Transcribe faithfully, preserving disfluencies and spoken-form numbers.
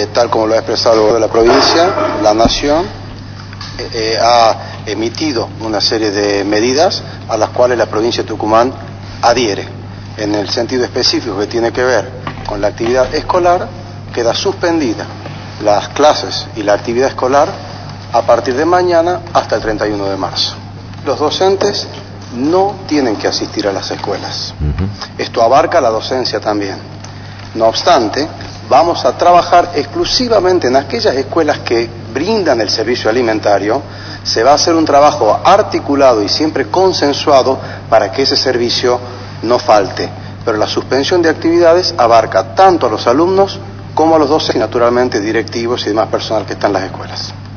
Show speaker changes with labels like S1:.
S1: tal como lo ha expresado la provincia, la Nación eh, eh, ha emitido una serie de medidas a las cuales la provincia de Tucumán adhiere. En el sentido específico que tiene que ver con la actividad escolar, queda suspendida las clases y la actividad escolar a partir de mañana hasta el treinta y uno de marzo. Los docentes no tienen que asistir a las escuelas. Uh-huh. Esto abarca la docencia también. No obstante, vamos a trabajar exclusivamente en aquellas escuelas que brindan el servicio alimentario. Se va a hacer un trabajo articulado y siempre consensuado para que ese servicio no falte. Pero la suspensión de actividades abarca tanto a los alumnos como a los docentes y naturalmente directivos y demás personal que están en las escuelas.